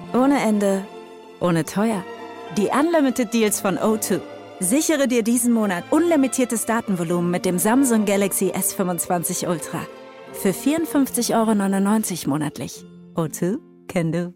Ohne Ende, ohne teuer. Die Unlimited Deals von O2. Sichere dir diesen Monat unlimitiertes Datenvolumen mit dem Samsung Galaxy S25 Ultra. Für 54,99 € monatlich. O2 can do.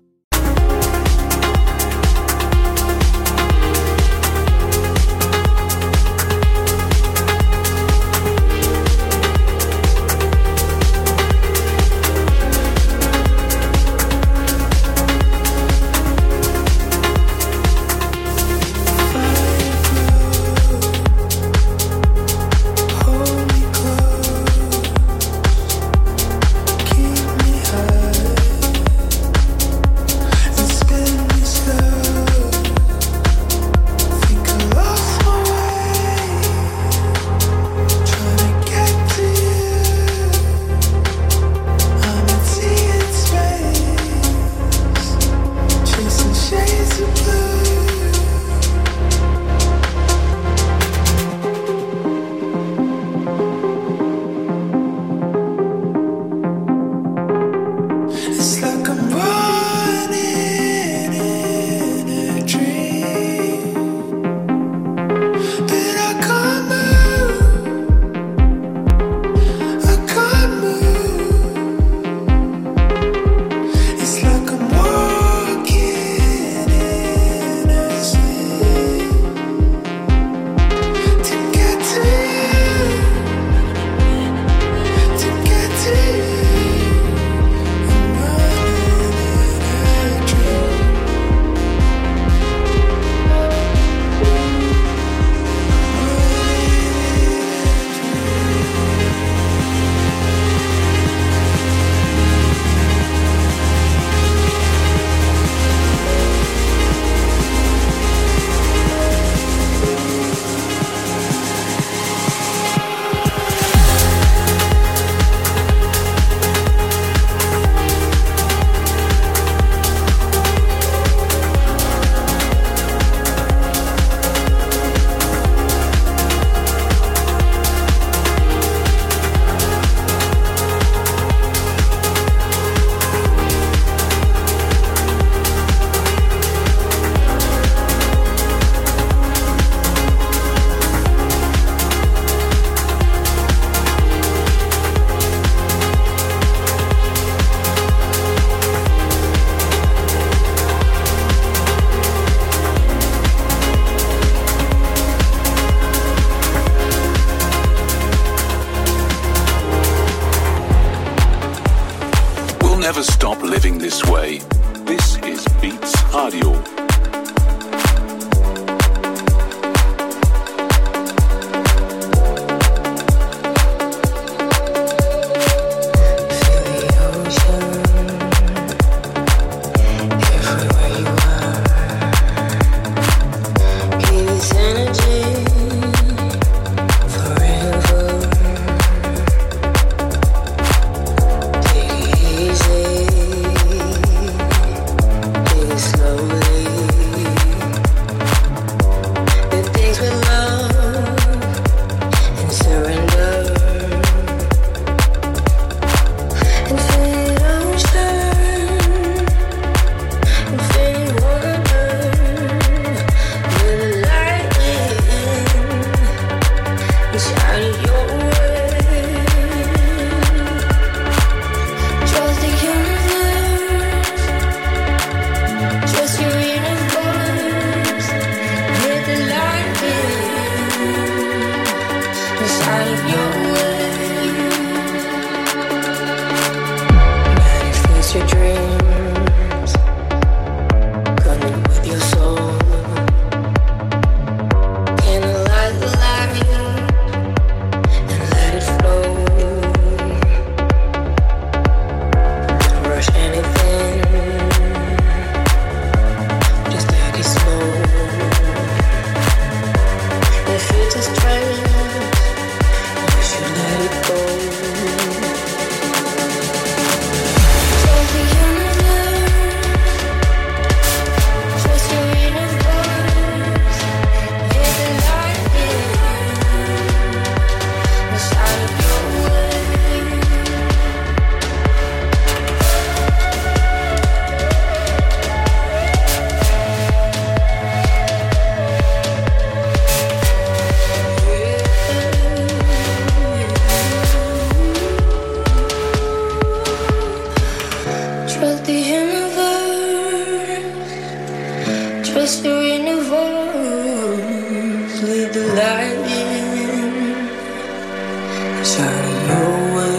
Festering of walls, leave the light in. Shine your way.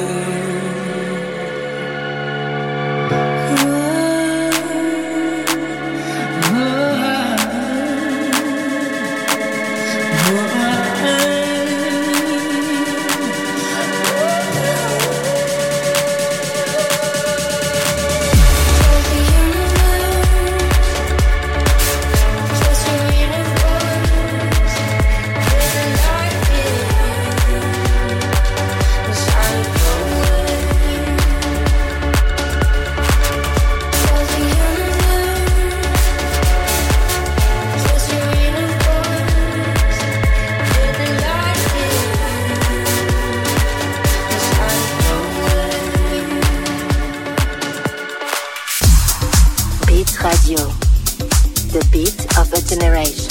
Radio, the beat of a generation.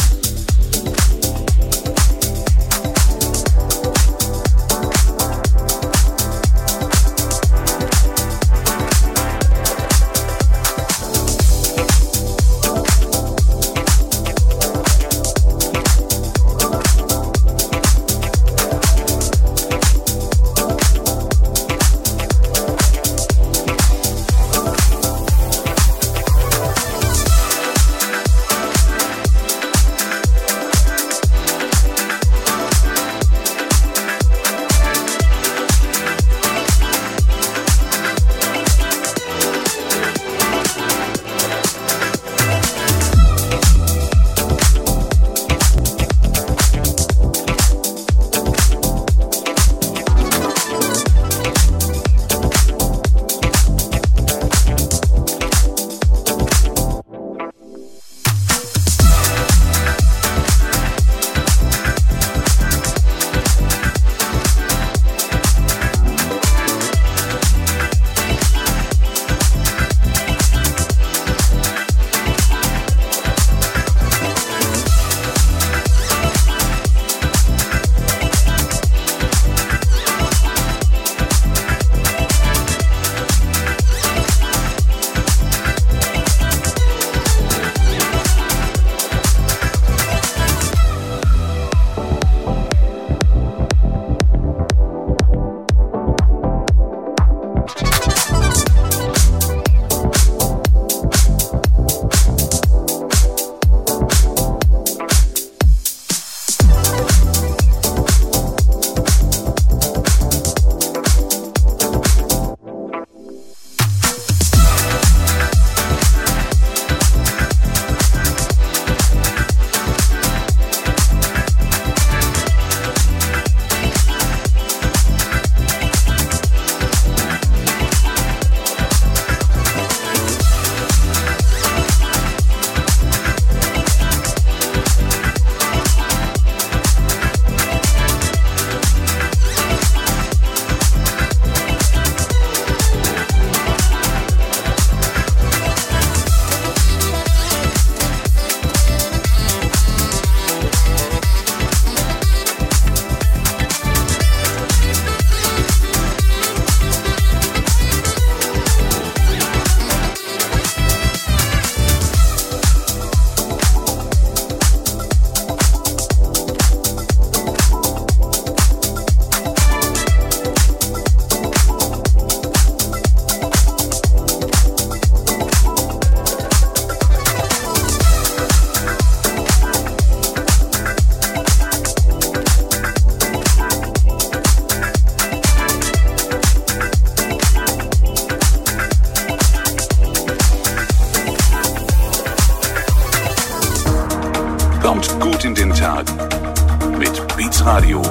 Kommt gut in den Tag mit Beats Radio.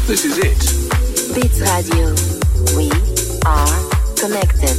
This is it. Beats Radio. We are connected.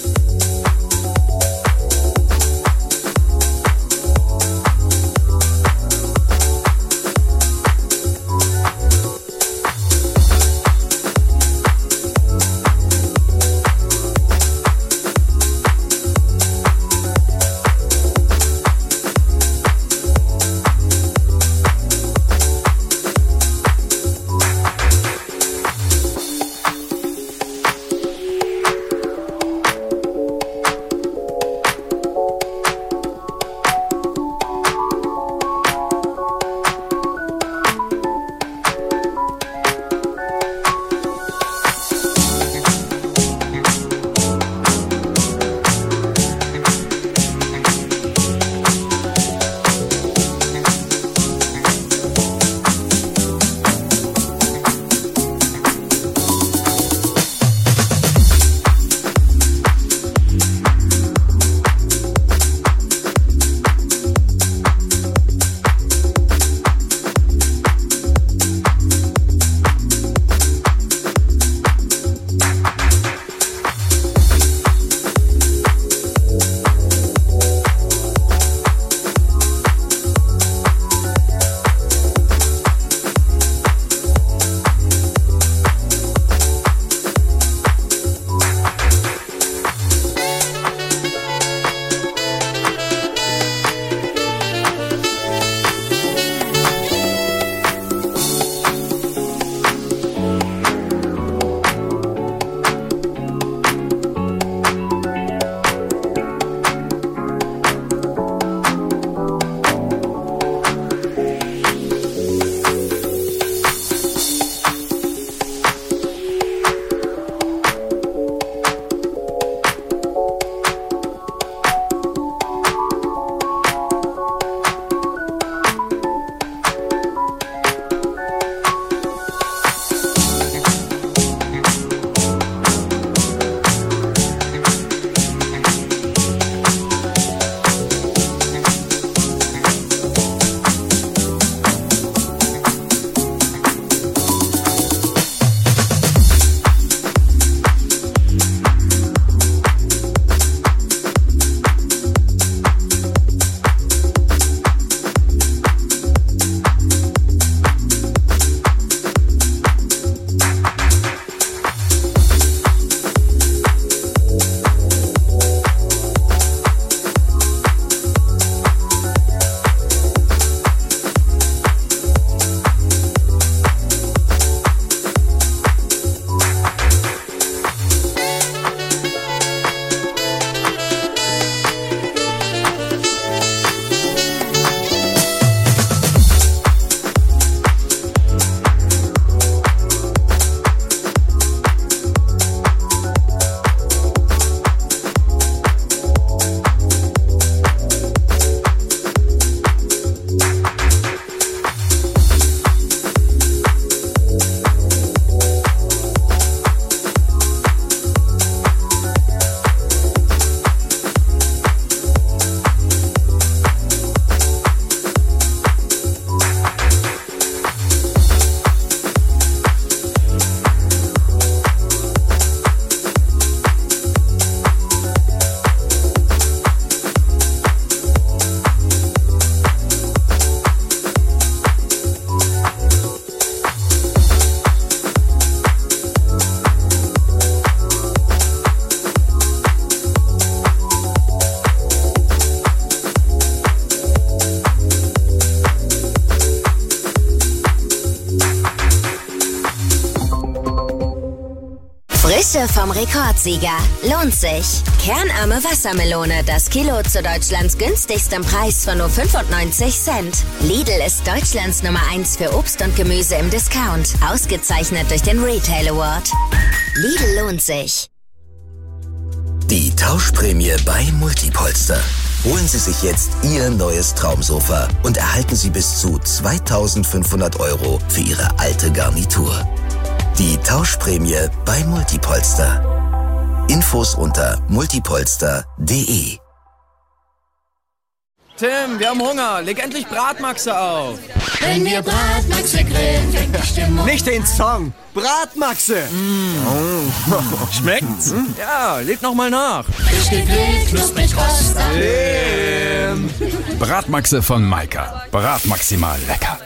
Frische vom Rekordsieger. Lohnt sich. Kernarme Wassermelone. Das Kilo zu Deutschlands günstigstem Preis von nur 95 Cent. Lidl ist Deutschlands Nummer 1 für Obst und Gemüse im Discount. Ausgezeichnet durch den Retail Award. Lidl lohnt sich. Die Tauschprämie bei Multipolster. Holen Sie sich jetzt Ihr neues Traumsofa und erhalten Sie bis zu 2.500 € für Ihre alte Garnitur. Die Tauschprämie bei Multipolster. Infos unter multipolster.de. Tim, wir haben Hunger. Leg endlich Bratmaxe auf. Wenn wir Bratmaxe grillen, fängt die Stimmung ich den Song. Bratmaxe. Schmeckt's? Ja, leg noch mal nach. Ich gegrillt, knusprig, roster. Bratmaxe von Maika. Brat maximal lecker.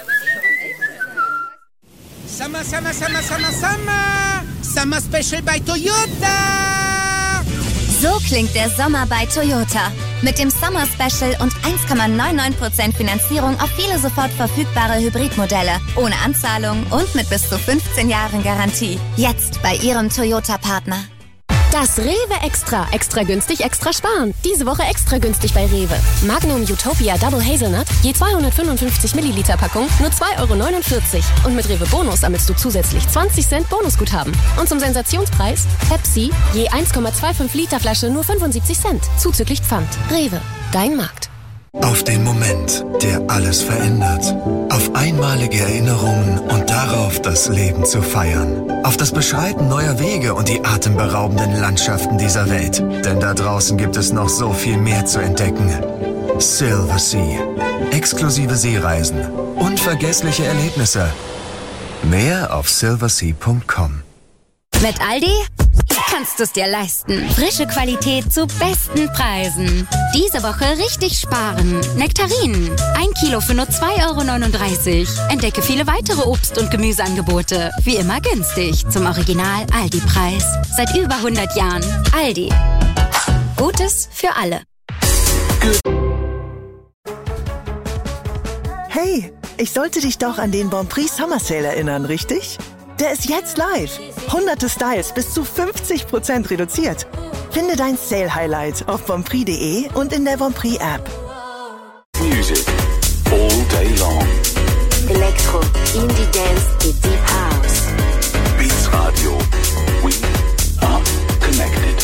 Summer, Summer, Summer, Summer, Summer. Summer Special bei Toyota. So klingt der Sommer bei Toyota. Mit dem Summer Special und 1,99% Finanzierung auf viele sofort verfügbare Hybridmodelle. Ohne Anzahlung und mit bis zu 15 Jahren Garantie. Jetzt bei Ihrem Toyota-Partner. Das Rewe Extra. Extra günstig, extra sparen. Diese Woche extra günstig bei Rewe. Magnum Utopia Double Hazelnut, je 255 Milliliter Packung, nur 2,49 €. Und mit Rewe Bonus sammelst du zusätzlich 20 Cent Bonusguthaben. Und zum Sensationspreis, Pepsi, je 1,25 Liter Flasche, nur 75 Cent. Zuzüglich Pfand. Rewe, dein Markt. Auf den Moment, der alles verändert. Auf einmalige Erinnerungen und darauf, das Leben zu feiern. Auf das Beschreiten neuer Wege und die atemberaubenden Landschaften dieser Welt. Denn da draußen gibt es noch so viel mehr zu entdecken. Silversea. Exklusive Seereisen. Unvergessliche Erlebnisse. Mehr auf silversea.com. Mit Aldi kannst du es dir leisten. Frische Qualität zu besten Preisen. Diese Woche richtig sparen. Nektarinen. 1 Kilo für nur 2,39 €. Entdecke viele weitere Obst- und Gemüseangebote. Wie immer günstig. Zum Original Aldi-Preis. Seit über 100 Jahren. Aldi. Gutes für alle. Hey, ich sollte dich doch an den Bonprix Summer Sale erinnern, richtig? Der ist jetzt live. Hunderte Styles bis zu 50% reduziert. Finde dein Sale-Highlight auf bonprix.de und in der Bonprix-App. Music all day long. Electro, Indie Dance et Deep House. Beats Radio. We are connected.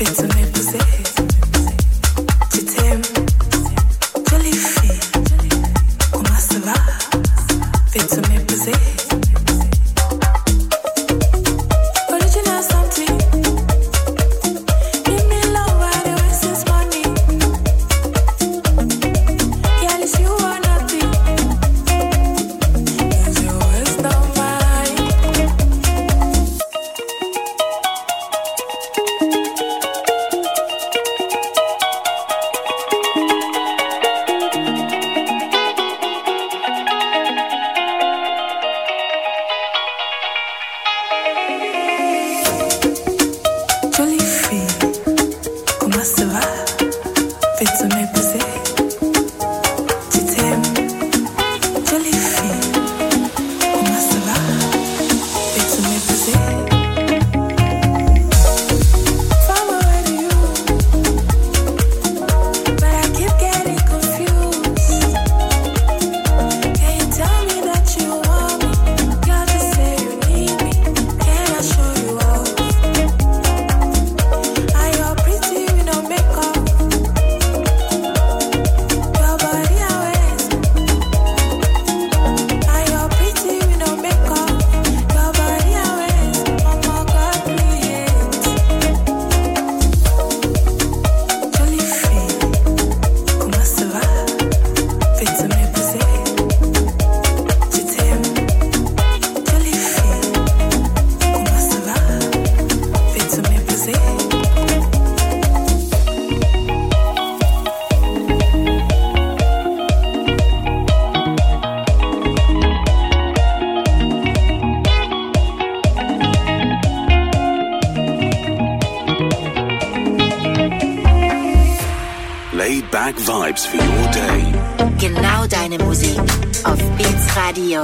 Laid-back Vibes für your day. Genau deine Musik auf Beats Radio.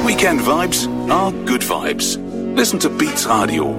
Weekend vibes are good vibes. Listen to Beats Radio.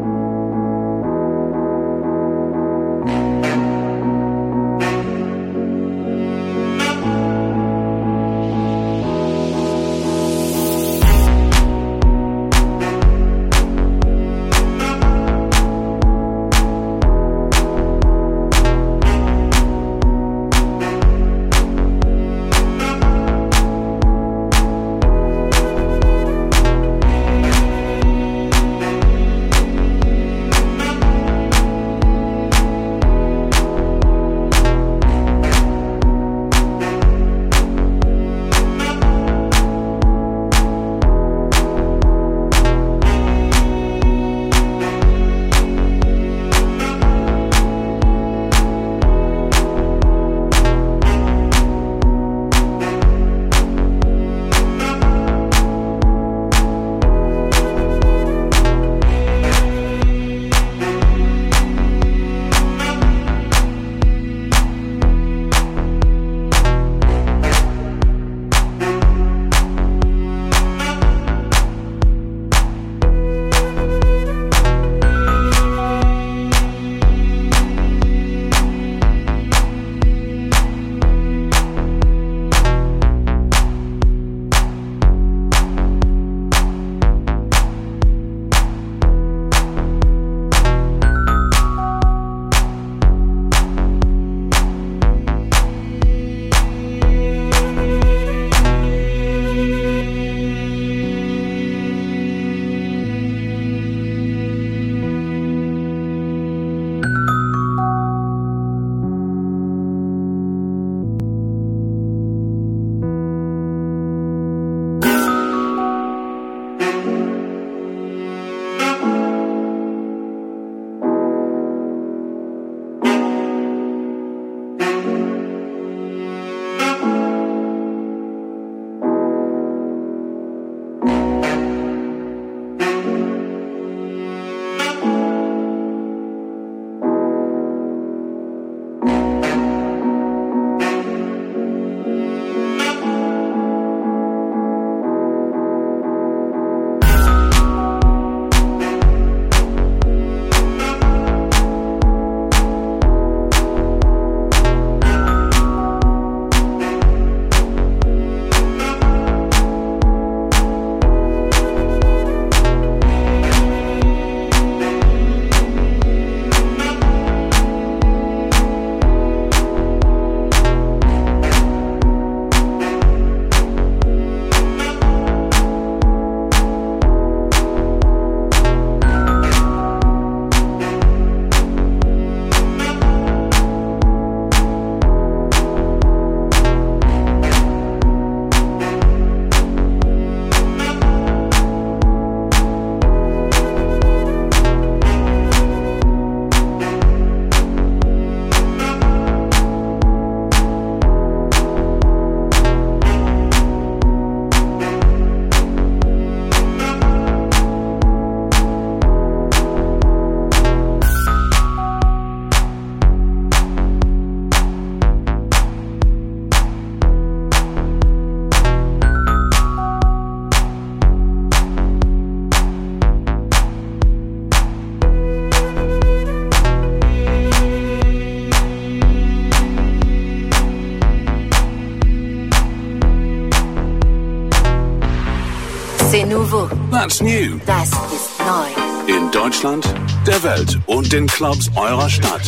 C'est nouveau. That's new. Das ist neu. In Deutschland, der Welt und den Clubs eurer Stadt.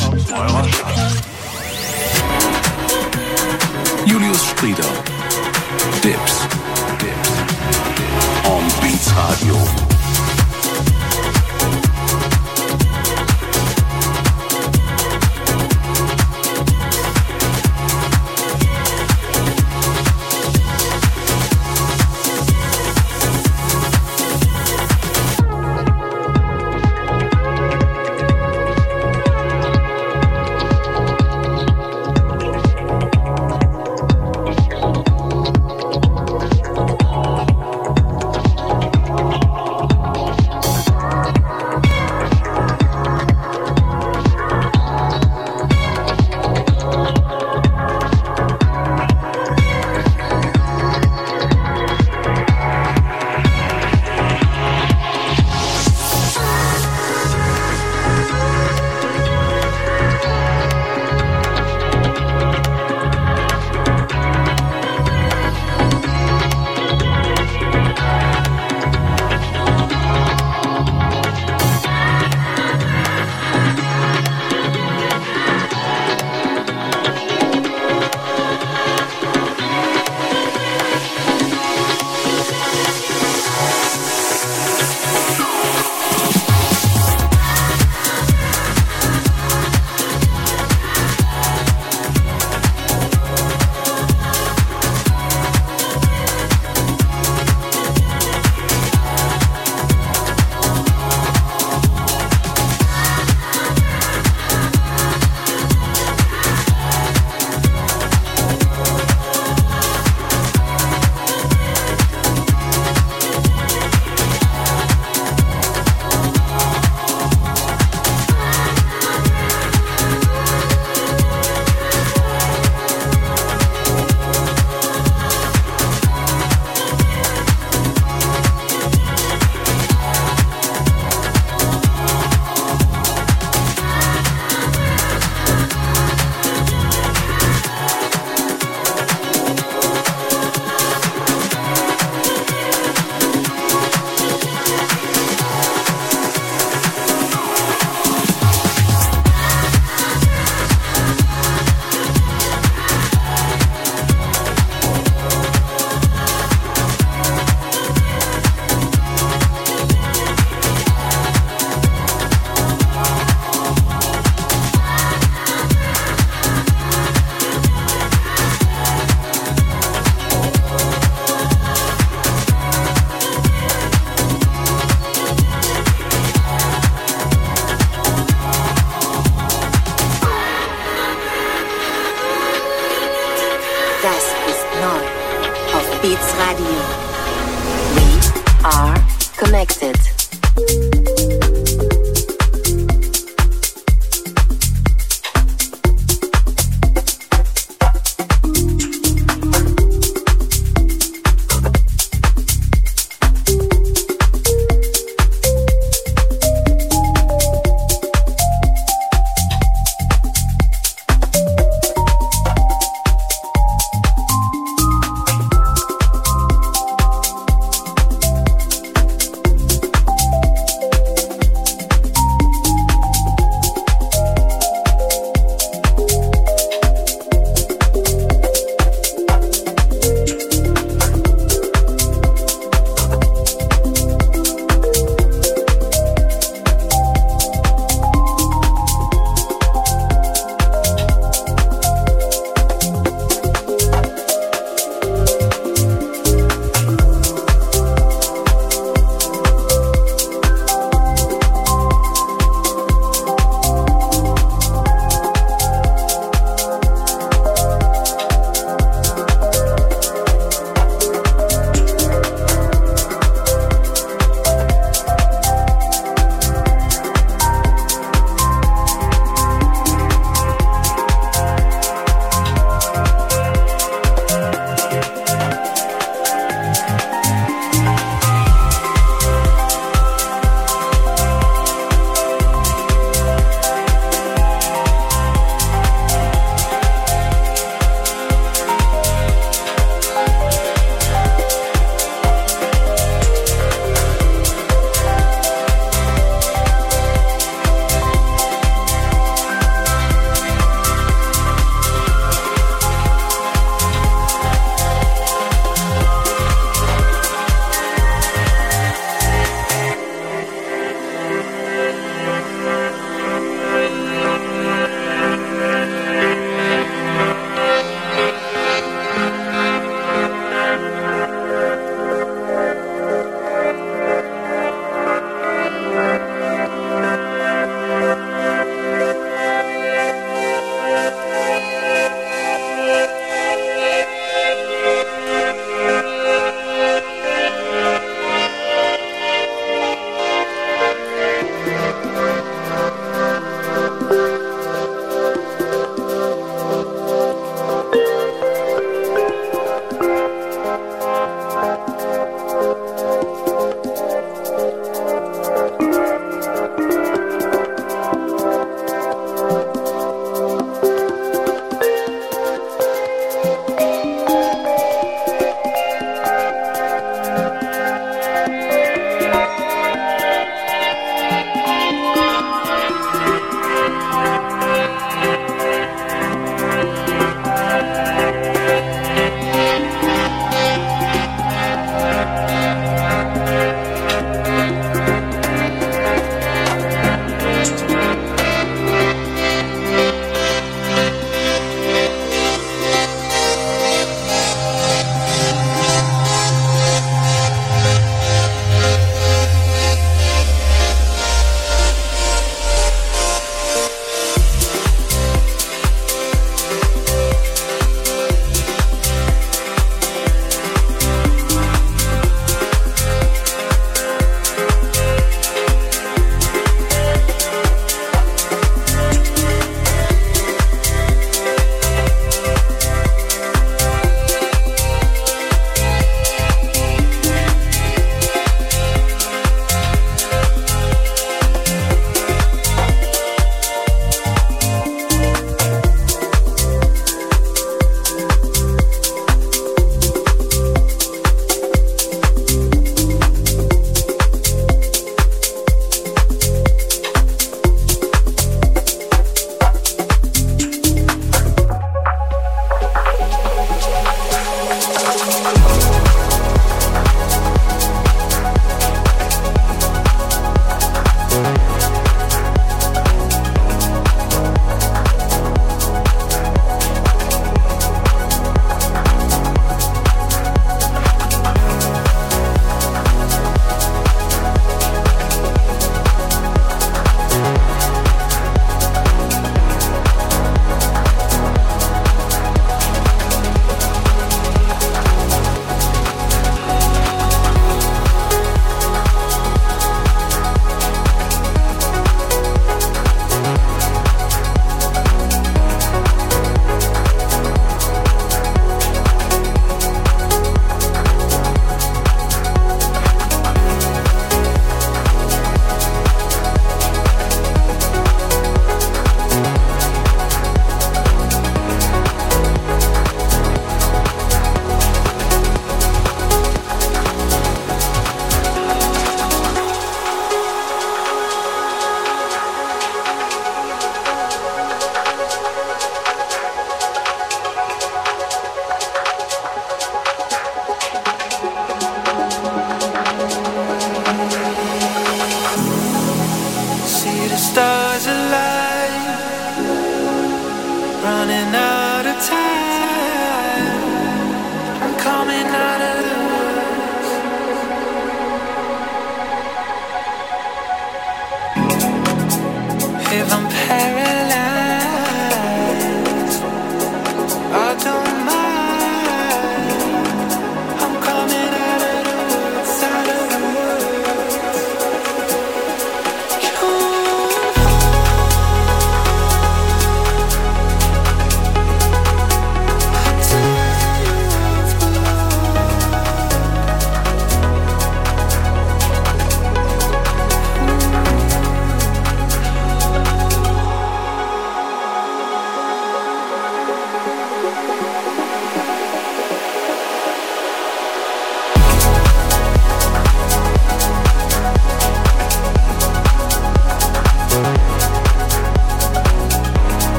Julius Strieder. Dips. On Beats Radio. connected.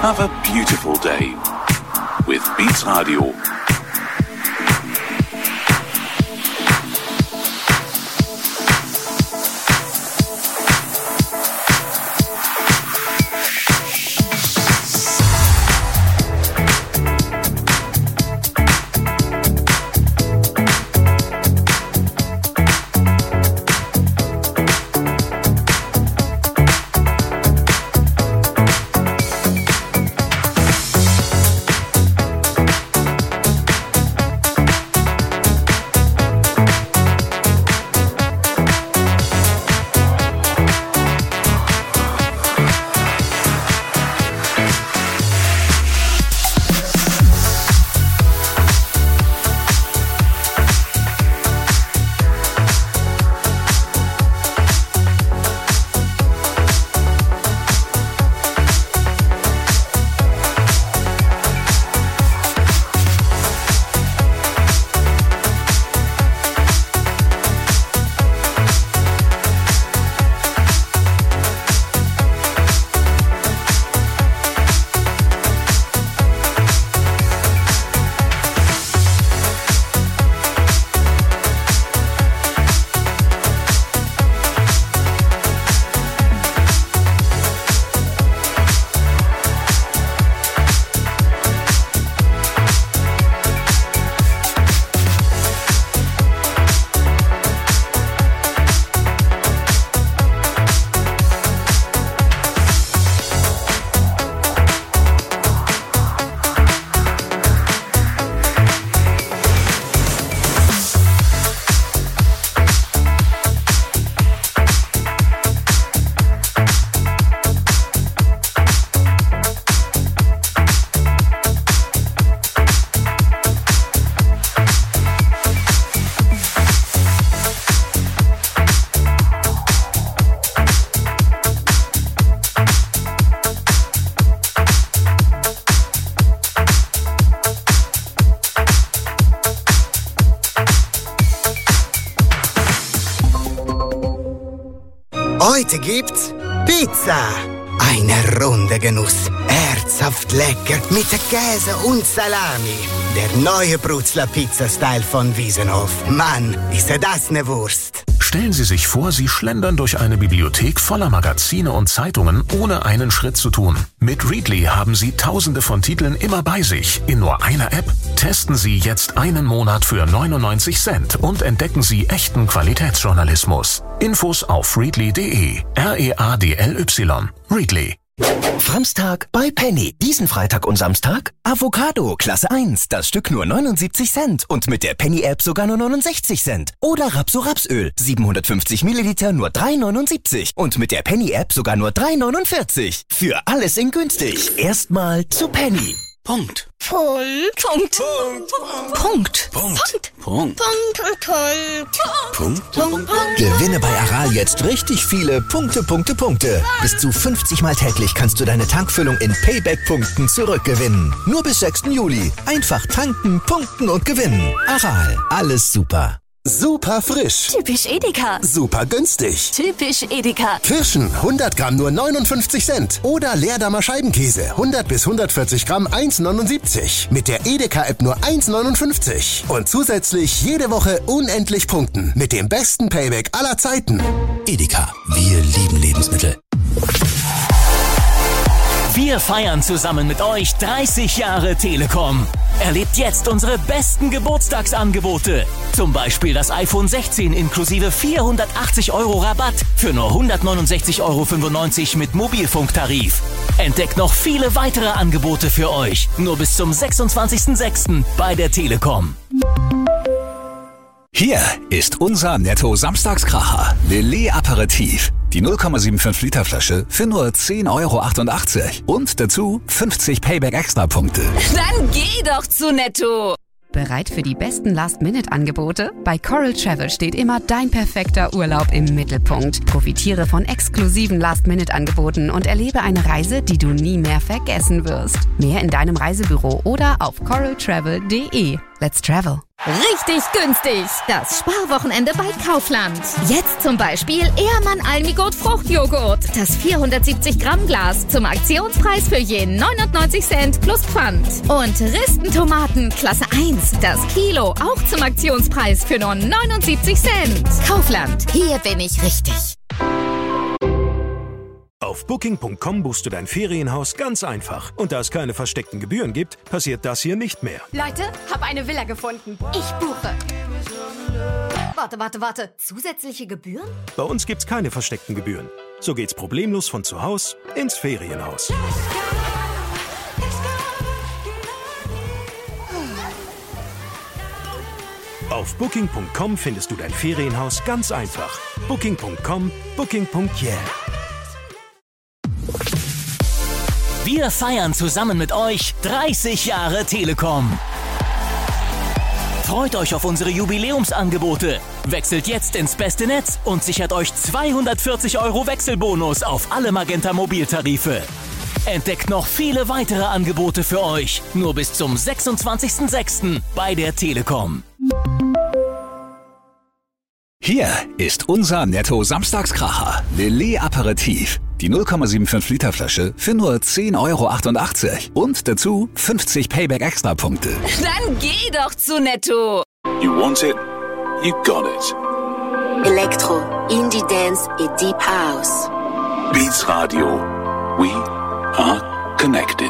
Have a beautiful day with Beats Radio. Heute gibt's Pizza. Eine runde Genuss. Herzhaft lecker mit Käse und Salami. Der neue Brutzler Pizza-Style von Wiesenhof. Mann, ist das eine Wurst. Stellen Sie sich vor, Sie schlendern durch eine Bibliothek voller Magazine und Zeitungen, ohne einen Schritt zu tun. Mit Readly haben Sie Tausende von Titeln immer bei sich. In nur einer App testen Sie jetzt einen Monat für 99 Cent und entdecken Sie echten Qualitätsjournalismus. Infos auf readly.de. READLY. Readly. Framstag bei Penny. Diesen Freitag und Samstag Avocado, Klasse 1, das Stück nur 79 Cent und mit der Penny-App sogar nur 69 Cent. Oder Rapso-Rapsöl, 750 Milliliter nur 3,79 und mit der Penny-App sogar nur 3,49. Für alles in günstig. Erstmal zu Penny. Punkt. Punkt. Gewinne bei Aral jetzt richtig viele Punkte. Bis zu 50 Mal täglich kannst du deine Tankfüllung in Payback-Punkten zurückgewinnen. Nur bis 6. Juli. Einfach tanken, punkten und gewinnen. Aral, alles super. Super frisch. Typisch Edeka. Super günstig. Typisch Edeka. Kirschen 100 Gramm nur 59 Cent. Oder Leerdammer Scheibenkäse 100 bis 140 Gramm 1,79. Mit der Edeka-App nur 1,59. Und zusätzlich jede Woche unendlich punkten. Mit dem besten Payback aller Zeiten. Edeka, wir lieben Lebensmittel. Wir feiern zusammen mit euch 30 Jahre Telekom. Erlebt jetzt unsere besten Geburtstagsangebote. Zum Beispiel das iPhone 16 inklusive 480 € Rabatt für nur 169,95 € mit Mobilfunktarif. Entdeckt noch viele weitere Angebote für euch. Nur bis zum 26.06. bei der Telekom. Hier ist unser Netto-Samstagskracher. Lillet Aperitif. Die 0,75 Liter Flasche für nur 10,88 € und dazu 50 Payback-Extra-Punkte. Dann geh doch zu Netto! Bereit für die besten Last-Minute-Angebote? Bei Coral Travel steht immer dein perfekter Urlaub im Mittelpunkt. Profitiere von exklusiven Last-Minute-Angeboten und erlebe eine Reise, die du nie mehr vergessen wirst. Mehr in deinem Reisebüro oder auf coraltravel.de. Let's travel. Richtig günstig. Das Sparwochenende bei Kaufland. Jetzt zum Beispiel Ehrmann Almigurt Fruchtjoghurt. Das 470 Gramm Glas zum Aktionspreis für je 99 Cent plus Pfand. Und Ristentomaten Klasse 1. Das Kilo auch zum Aktionspreis für nur 79 Cent. Kaufland. Hier bin ich richtig. Auf Booking.com buchst du dein Ferienhaus ganz einfach. Und da es keine versteckten Gebühren gibt, passiert das hier nicht mehr. Leute, hab eine Villa gefunden. Ich buche. Warte. Zusätzliche Gebühren? Bei uns gibt's keine versteckten Gebühren. So geht's problemlos von zu Hause ins Ferienhaus. Auf Booking.com findest du dein Ferienhaus ganz einfach. Booking.com, Booking.yeah. Wir feiern zusammen mit euch 30 Jahre Telekom. Freut euch auf unsere Jubiläumsangebote. Wechselt jetzt ins beste Netz und sichert euch 240 € Wechselbonus auf alle Magenta Mobiltarife. Entdeckt noch viele weitere Angebote für euch. Nur bis zum 26.06. bei der Telekom. Hier ist unser Netto-Samstagskracher. Lillet Aperitif. Die 0,75 Liter Flasche für nur 10,88 € und dazu 50 Payback-Extra-Punkte. Dann geh doch zu Netto. You want it, you got it. Elektro, Indie Dance et Deep House. Beats Radio. We are connected.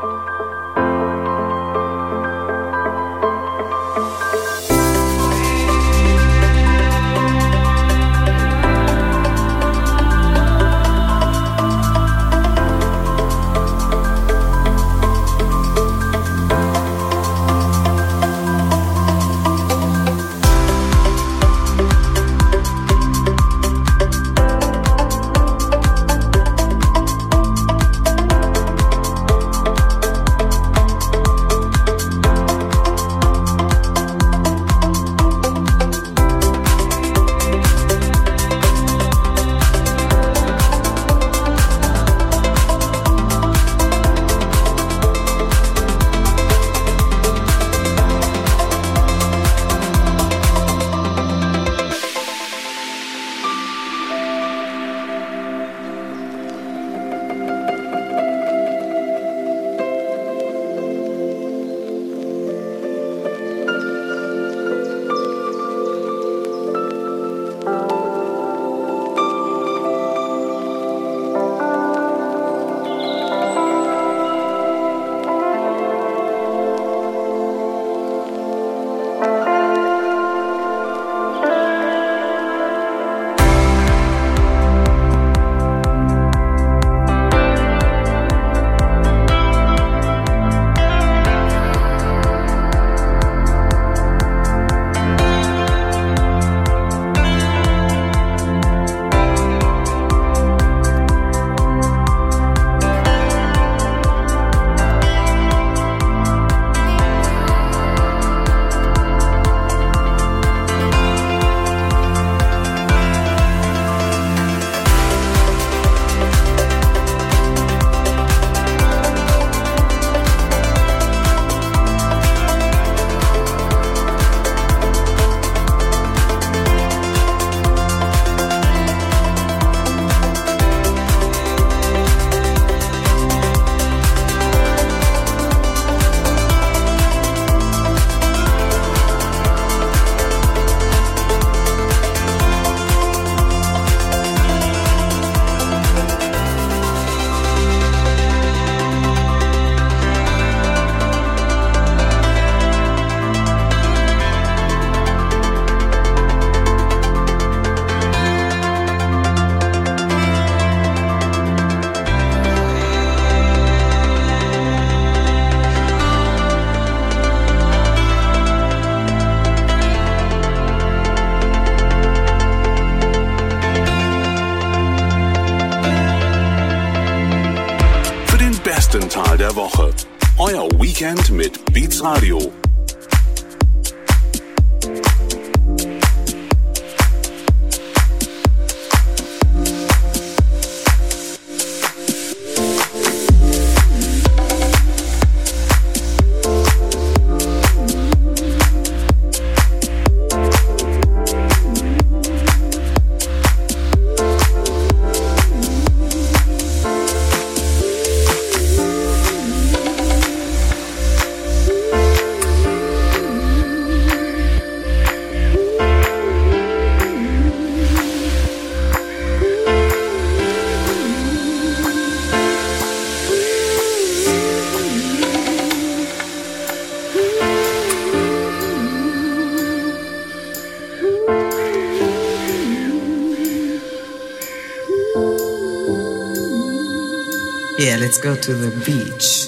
Tal der Woche. Euer Weekend mit Beats Radio. Yeah, let's go to the beach.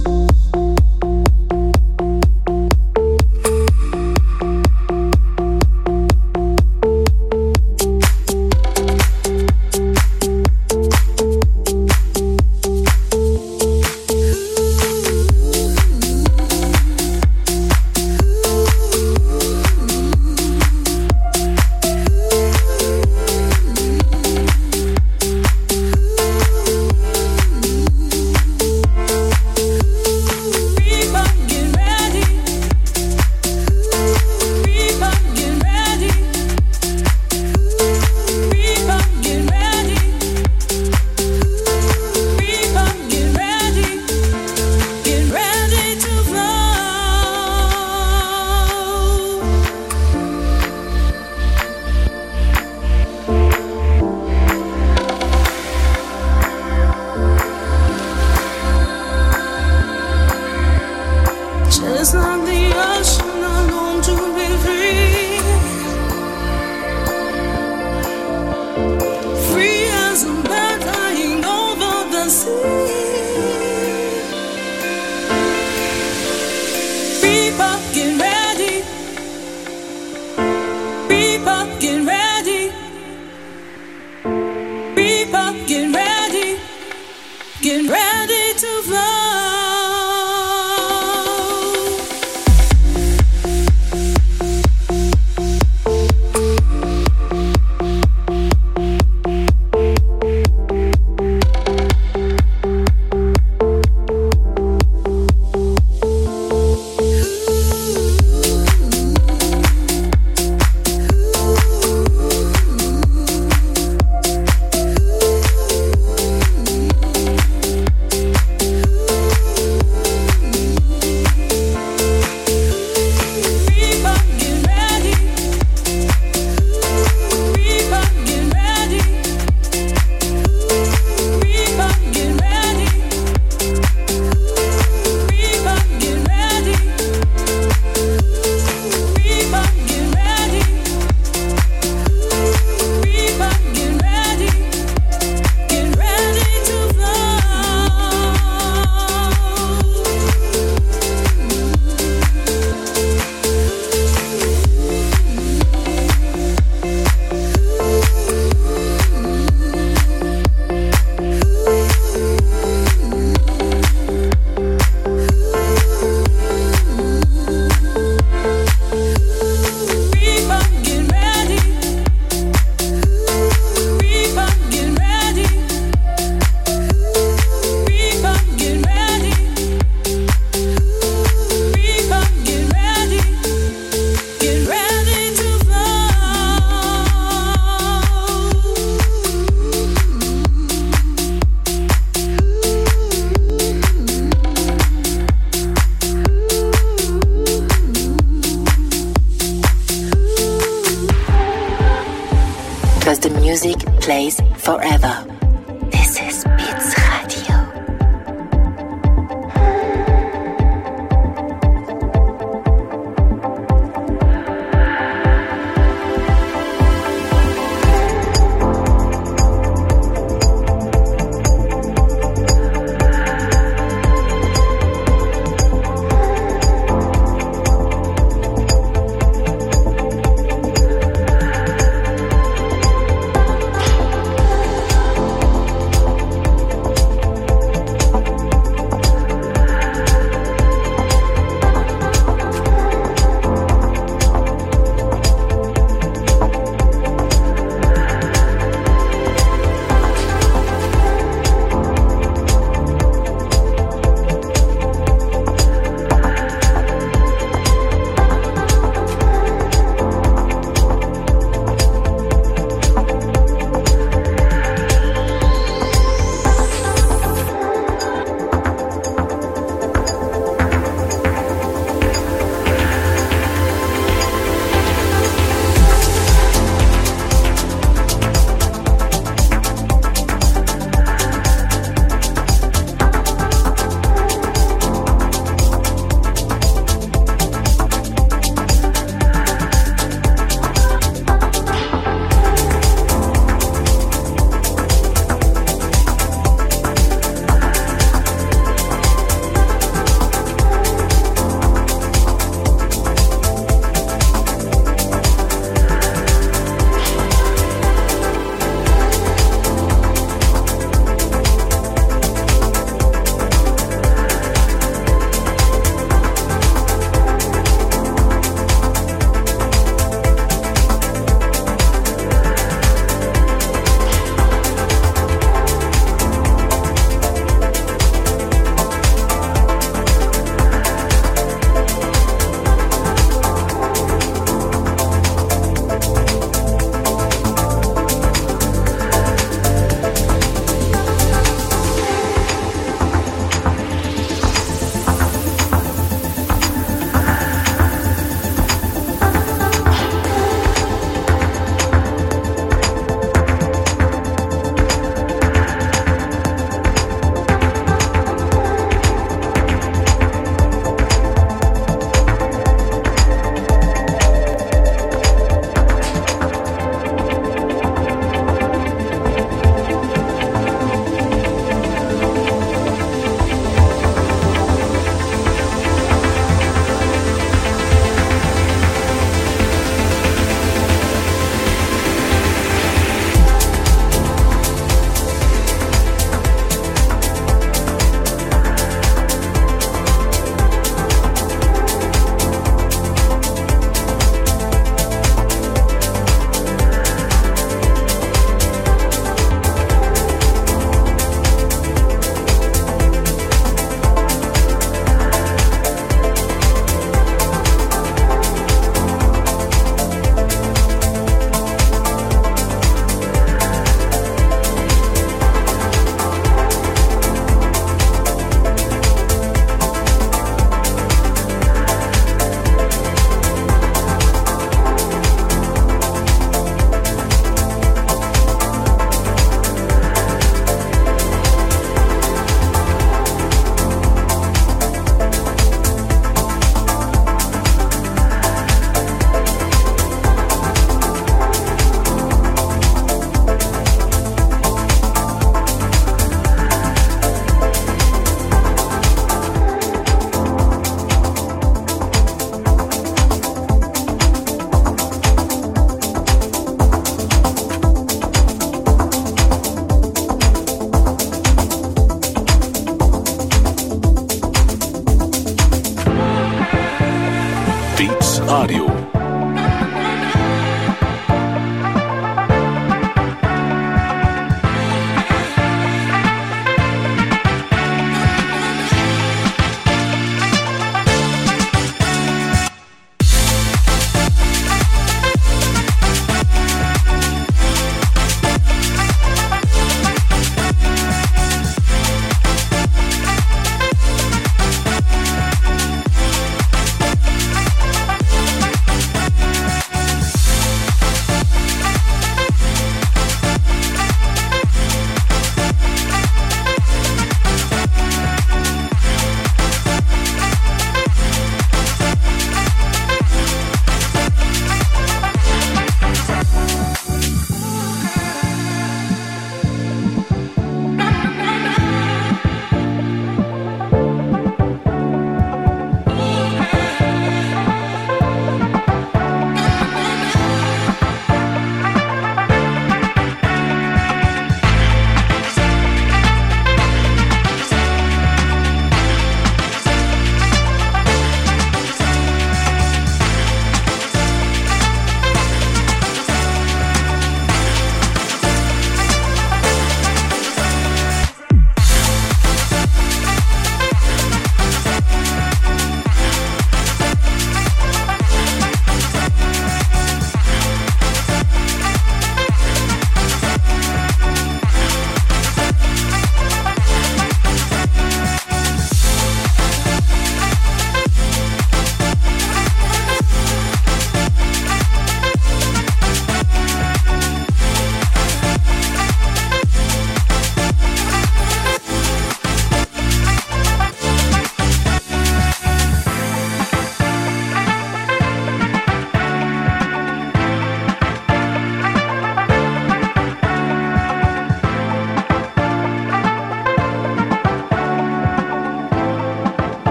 Music plays forever. This is Beats Radio.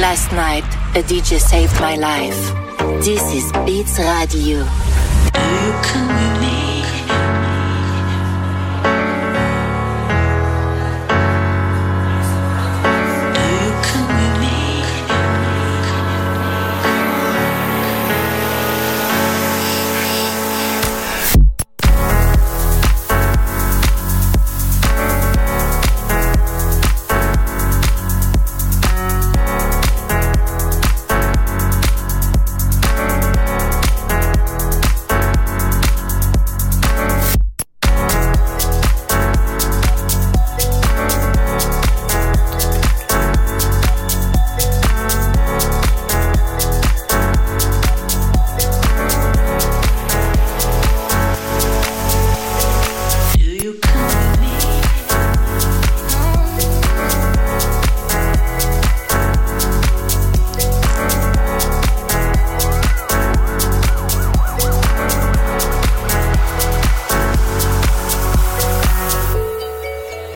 Last night, a DJ saved my life. This is Beats Radio. Do you come with me?